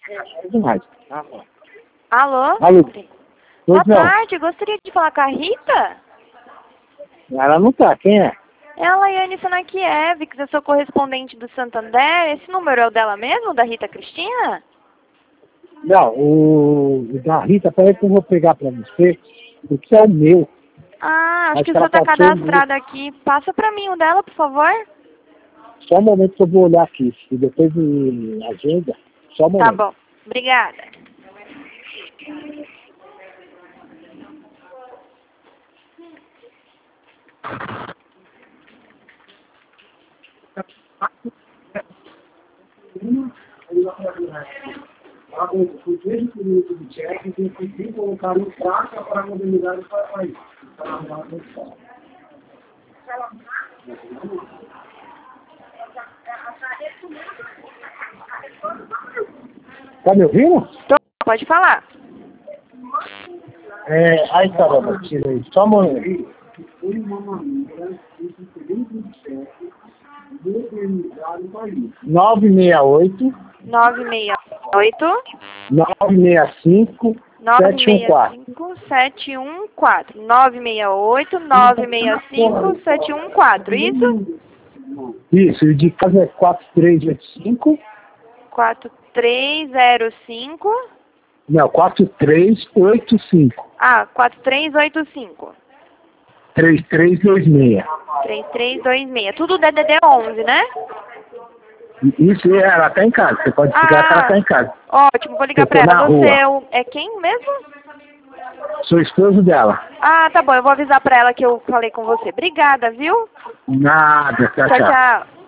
Demais. Alô? Alô? Boa Pois não. tarde, gostaria de falar com a Rita? Ela não tá, quem é? É a Laiane Sanakiewicz, eu sou correspondente do Santander. Esse número é o dela mesmo, da Rita Cristina? Não, o da Rita, peraí que eu vou pegar pra você, porque é o meu. Ah, acho Mas que o ela senhor está passou cadastrado aqui. Passa pra mim o dela, por favor. só um momento que eu vou olhar aqui. E depois de agenda, só um Tá momento. bom, obrigada. Por 13 minutos de check, tem que colocar no prazo para modernizar o país. Tá me ouvindo? Pode falar. Aí tá, Roberto, tira aí. Só um momento. Foi uma maneira de modernizar o país. 968 968 965 714. 714. 968 965 714. Isso? Isso, e de casa é 4385. 4305. Não, 4385. Ah, 4385. 3326. 3326. Tudo DDD 11, né? Isso, ela tá em casa. Você pode ligar que ela tá em casa. Ótimo, vou ligar Eu tô pra na ela. Você rua. é quem mesmo? Sou esposo dela. Ah, tá bom, eu vou avisar pra ela que eu falei com você. Obrigada, viu? Nada, tchau, Tchau, tchau. tchau.